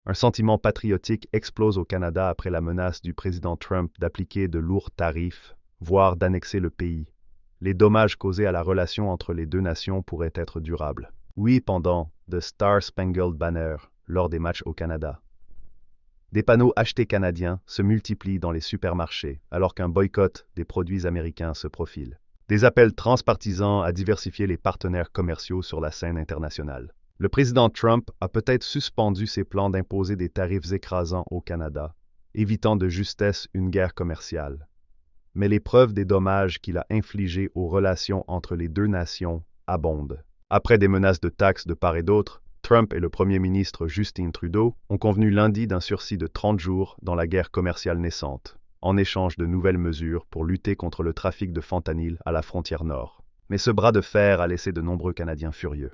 Un sentiment patriotique explose au Canada après la menace du président Trump d'appliquer de lourds tarifs, voire d'annexer le pays. Les dommages causés à la relation entre les deux nations pourraient être durables. Oui, pendant The Star Spangled Banner, lors des matchs au Canada. Des panneaux achetés canadiens se multiplient dans les supermarchés, alors qu'un boycott des produits américains se profile. Des appels transpartisans à diversifier les partenaires commerciaux sur la scène internationale. Le président Trump a peut-être suspendu ses plans d'imposer des tarifs écrasants au Canada, évitant de justesse une guerre commerciale. Mais les preuves des dommages qu'il a infligés aux relations entre les deux nations abondent. Après des menaces de taxes de part et d'autre, Trump et le premier ministre Justin Trudeau ont convenu lundi d'un sursis de 30 jours dans la guerre commerciale naissante, en échange de nouvelles mesures pour lutter contre le trafic de fentanyl à la frontière nord. Mais ce bras de fer a laissé de nombreux Canadiens furieux.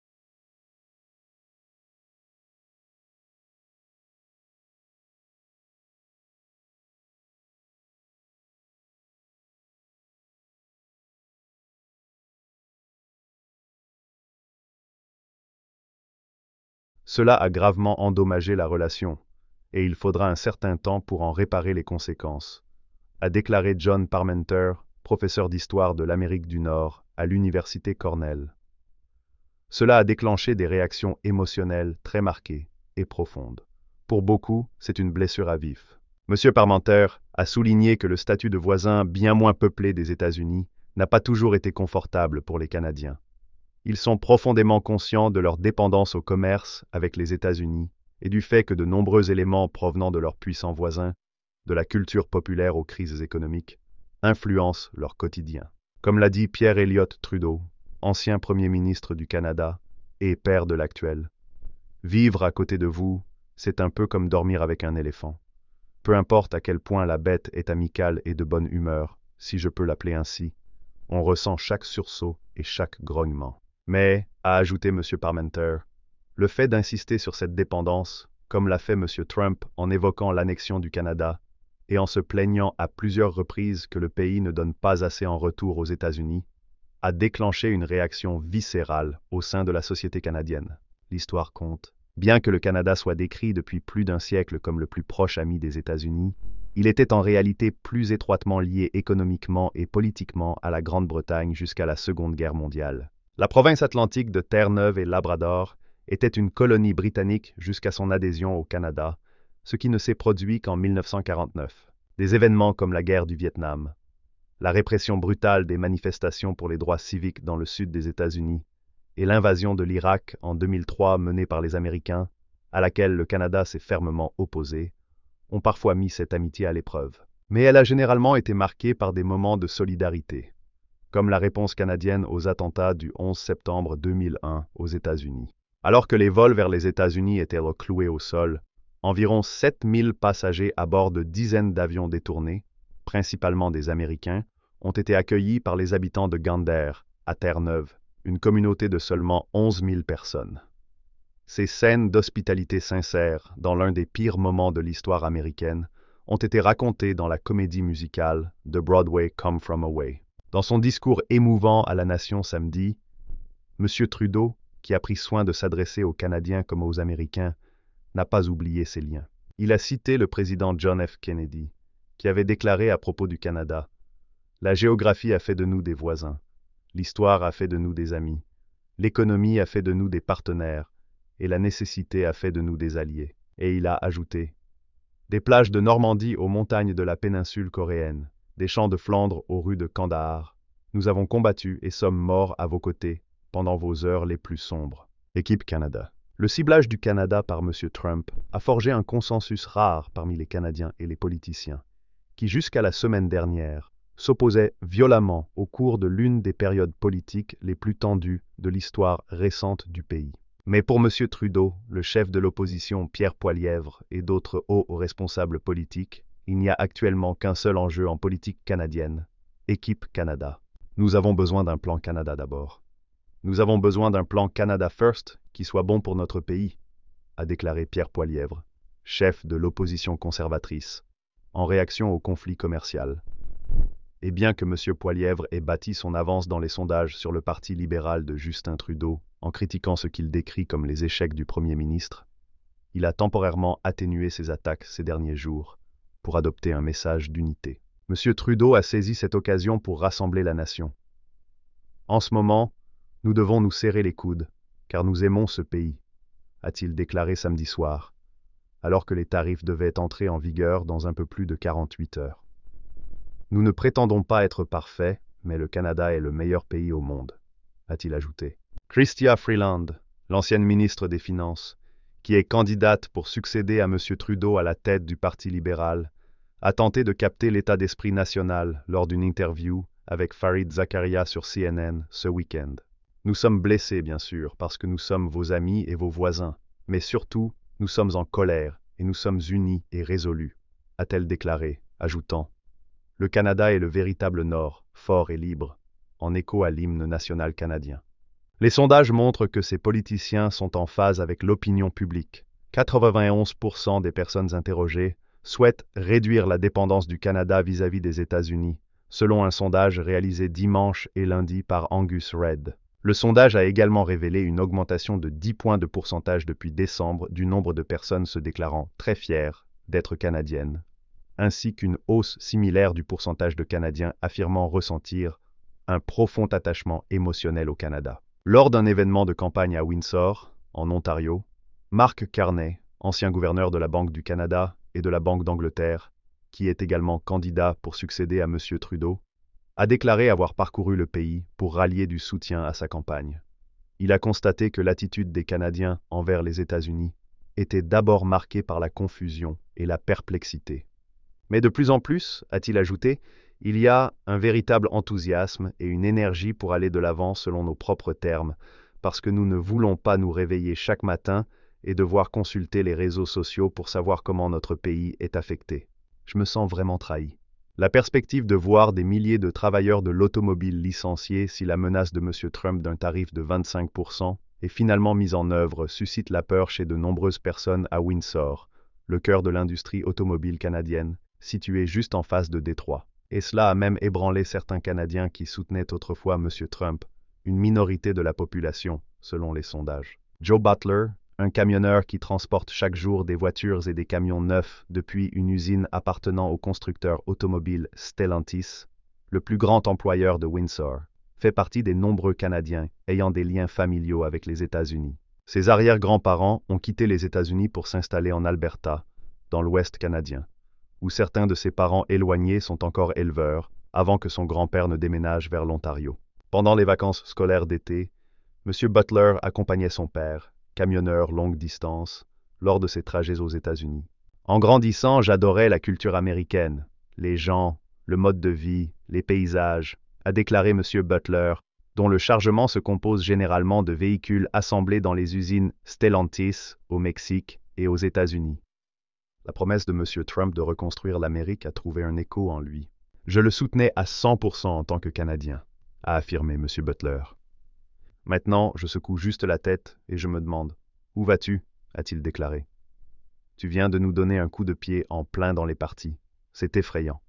Cela a gravement endommagé la relation, et il faudra un certain temps pour en réparer les conséquences, a déclaré John Parmenter, professeur d'histoire de l'Amérique du Nord à l'Université Cornell. Cela a déclenché des réactions émotionnelles très marquées et profondes. Pour beaucoup, c'est une blessure à vif. M. Parmenter a souligné que le statut de voisin bien moins peuplé des États-Unis n'a pas toujours été confortable pour les Canadiens. Ils sont profondément conscients de leur dépendance au commerce avec les États-Unis et du fait que de nombreux éléments provenant de leurs puissants voisins, de la culture populaire aux crises économiques, influencent leur quotidien. Comme l'a dit Pierre Elliott Trudeau, ancien Premier ministre du Canada et père de l'actuel, vivre à côté de vous, c'est un peu comme dormir avec un éléphant. Peu importe à quel point la bête est amicale et de bonne humeur, si je peux l'appeler ainsi, on ressent chaque sursaut et chaque grognement. Mais, a ajouté M. Parmenter, le fait d'insister sur cette dépendance, comme l'a fait M. Trump en évoquant l'annexion du Canada et en se plaignant à plusieurs reprises que le pays ne donne pas assez en retour aux États-Unis, a déclenché une réaction viscérale au sein de la société canadienne. L'histoire compte. Bien que le Canada soit décrit depuis plus d'un siècle comme le plus proche ami des États-Unis, il était en réalité plus étroitement lié économiquement et politiquement à la Grande-Bretagne jusqu'à la Seconde Guerre mondiale. La province atlantique de Terre-Neuve et Labrador était une colonie britannique jusqu'à son adhésion au Canada, ce qui ne s'est produit qu'en 1949. Des événements comme la guerre du Vietnam, la répression brutale des manifestations pour les droits civiques dans le sud des États-Unis et l'invasion de l'Irak en 2003 menée par les Américains, à laquelle le Canada s'est fermement opposé, ont parfois mis cette amitié à l'épreuve. Mais elle a généralement été marquée par des moments de solidarité, comme la réponse canadienne aux attentats du 11 septembre 2001 aux États-Unis. Alors que les vols vers les États-Unis étaient cloués au sol, environ 7000 passagers à bord de dizaines d'avions détournés, principalement des Américains, ont été accueillis par les habitants de Gander, à Terre-Neuve, une communauté de seulement 11 000 personnes. Ces scènes d'hospitalité sincère, dans l'un des pires moments de l'histoire américaine, ont été racontées dans la comédie musicale de Broadway Come From Away. Dans son discours émouvant à la nation samedi, M. Trudeau, qui a pris soin de s'adresser aux Canadiens comme aux Américains, n'a pas oublié ces liens. Il a cité le président John F. Kennedy, qui avait déclaré à propos du Canada: « La géographie a fait de nous des voisins, l'histoire a fait de nous des amis, l'économie a fait de nous des partenaires, et la nécessité a fait de nous des alliés. » Et il a ajouté: « Des plages de Normandie aux montagnes de la péninsule coréenne, des champs de Flandre aux rues de Kandahar, nous avons combattu et sommes morts à vos côtés pendant vos heures les plus sombres. » Équipe Canada. Le ciblage du Canada par M. Trump a forgé un consensus rare parmi les Canadiens et les politiciens, qui jusqu'à la semaine dernière s'opposaient violemment au cours de l'une des périodes politiques les plus tendues de l'histoire récente du pays. Mais pour M. Trudeau, le chef de l'opposition Pierre Poilievre et d'autres hauts responsables politiques, il n'y a actuellement qu'un seul enjeu en politique canadienne: Équipe Canada. Nous avons besoin d'un plan Canada d'abord. Nous avons besoin d'un plan Canada First qui soit bon pour notre pays, a déclaré Pierre Poilievre, chef de l'opposition conservatrice, en réaction au conflit commercial. Et bien que M. Poilievre ait bâti son avance dans les sondages sur le Parti libéral de Justin Trudeau, en critiquant ce qu'il décrit comme les échecs du Premier ministre, Il a temporairement atténué ses attaques ces derniers jours pour adopter un message d'unité. M. Trudeau a saisi cette occasion pour rassembler la nation. En ce moment, nous devons nous serrer les coudes, car nous aimons ce pays, a-t-il déclaré samedi soir, alors que les tarifs devaient entrer en vigueur dans un peu plus de 48 heures. Nous ne prétendons pas être parfaits, mais le Canada est le meilleur pays au monde, a-t-il ajouté. Chrystia Freeland, l'ancienne ministre des Finances, qui est candidate pour succéder à M. Trudeau à la tête du Parti libéral, a tenté de capter l'état d'esprit national lors d'une interview avec Fareed Zakaria sur CNN ce week-end. Nous sommes blessés, bien sûr, parce que nous sommes vos amis et vos voisins, mais surtout, nous sommes en colère et nous sommes unis et résolus, a-t-elle déclaré, ajoutant « Le Canada est le véritable Nord, fort et libre », en écho à l'hymne national canadien. Les sondages montrent que ces politiciens sont en phase avec l'opinion publique. 91% des personnes interrogées souhaitent réduire la dépendance du Canada vis-à-vis des États-Unis, selon un sondage réalisé dimanche et lundi par Angus Reid. Le sondage a également révélé une augmentation de 10 points de pourcentage depuis décembre du nombre de personnes se déclarant très fières d'être canadiennes, ainsi qu'une hausse similaire du pourcentage de Canadiens affirmant ressentir un profond attachement émotionnel au Canada. Lors d'un événement de campagne à Windsor, en Ontario, Mark Carney, ancien gouverneur de la Banque du Canada et de la Banque d'Angleterre, qui est également candidat pour succéder à M. Trudeau, a déclaré avoir parcouru le pays pour rallier du soutien à sa campagne. Il a constaté que l'attitude des Canadiens envers les États-Unis était d'abord marquée par la confusion et la perplexité. Mais de plus en plus, a-t-il ajouté, il y a un véritable enthousiasme et une énergie pour aller de l'avant selon nos propres termes, parce que nous ne voulons pas nous réveiller chaque matin et devoir consulter les réseaux sociaux pour savoir comment notre pays est affecté. Je me sens vraiment trahi. La perspective de voir des milliers de travailleurs de l'automobile licenciés si la menace de M. Trump d'un tarif de 25% est finalement mise en œuvre suscite la peur chez de nombreuses personnes à Windsor, le cœur de l'industrie automobile canadienne, située juste en face de Détroit. Et cela a même ébranlé certains Canadiens qui soutenaient autrefois M. Trump, une minorité de la population, selon les sondages. Joe Butler, un camionneur qui transporte chaque jour des voitures et des camions neufs depuis une usine appartenant au constructeur automobile Stellantis, le plus grand employeur de Windsor, fait partie des nombreux Canadiens ayant des liens familiaux avec les États-Unis. Ses arrière-grands-parents ont quitté les États-Unis pour s'installer en Alberta, dans l'Ouest canadien, où certains de ses parents éloignés sont encore éleveurs, avant que son grand-père ne déménage vers l'Ontario. Pendant les vacances scolaires d'été, M. Butler accompagnait son père, camionneur longue distance, lors de ses trajets aux États-Unis. En grandissant, j'adorais la culture américaine, les gens, le mode de vie, les paysages, a déclaré M. Butler, dont le chargement se compose généralement de véhicules assemblés dans les usines Stellantis au Mexique et aux États-Unis. La promesse de M. Trump de reconstruire l'Amérique a trouvé un écho en lui. Je le soutenais à 100% en tant que Canadien, a affirmé M. Butler. Maintenant, je secoue juste la tête et je me demande « Où vas-tu » a-t-il déclaré. Tu viens de nous donner un coup de pied en plein dans les parties. C'est effrayant.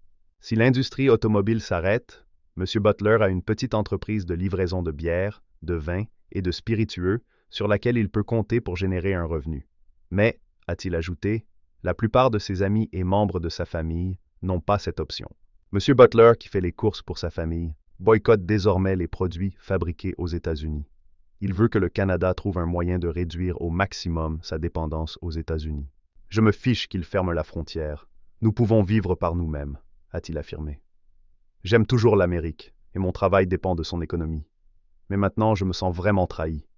Si l'industrie automobile s'arrête, M. Butler a une petite entreprise de livraison de bière, de vin et de spiritueux sur laquelle il peut compter pour générer un revenu. Mais, a-t-il ajouté, la plupart de ses amis et membres de sa famille n'ont pas cette option. M. Butler, qui fait les courses pour sa famille, boycotte désormais les produits fabriqués aux États-Unis. Il veut que le Canada trouve un moyen de réduire au maximum sa dépendance aux États-Unis. Je me fiche qu'il ferme la frontière. Nous pouvons vivre par nous-mêmes, a-t-il affirmé. J'aime toujours l'Amérique, et mon travail dépend de son économie. Mais maintenant, je me sens vraiment trahi.